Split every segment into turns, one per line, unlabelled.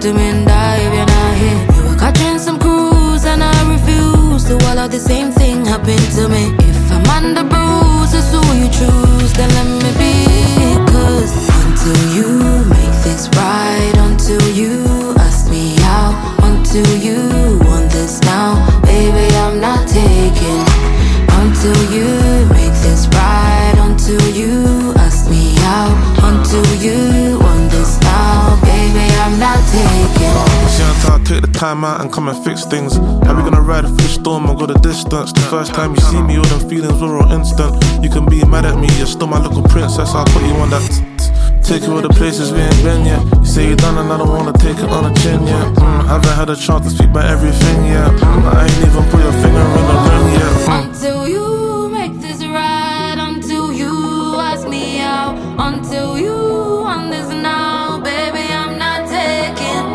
to me and die if you're not here. You were catching some cruise and I refuse to allow the same thing happen to me. If I'm under bruise, it's who you choose, then let me be. Cause until you make this right, until you ask me out, until you want this now, baby, I'm not taking. Until you make this right, until you ask me out, until you want this now, baby, I'm not taking.
I'll take the time out and come and fix things. How we gonna ride through the storm and go the distance? The first time you see me, all them feelings were all instant. You can be mad at me, you're still my little princess. I'll put you on that. Take you all the places we ain't been yet. You say you done and I don't wanna take it on the chin yet. Haven't had a chance to speak about everything yet. I ain't even put your finger in the ring yet.
Until you make this right, until you ask me out, until you want this now, baby, I'm not taking.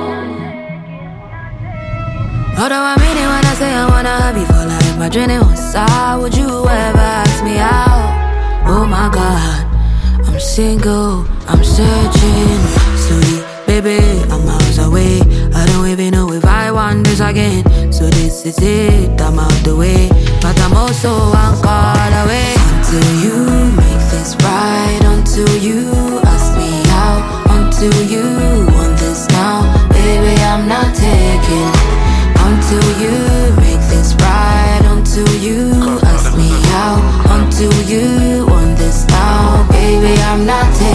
Although I mean it when I say I wanna have you for life, my journey on side, would you ever ask me out? Oh my God, I'm single, I'm searching. Slowly, baby, I'm miles away. I don't even know if I want this again. So this is it, I'm out the way, but I'm also one call away. Until you make this right, until you ask me out, until you want this now, baby, I'm not taking. Until you make this right, until you ask me out, until you want this now, baby, I'm not taking.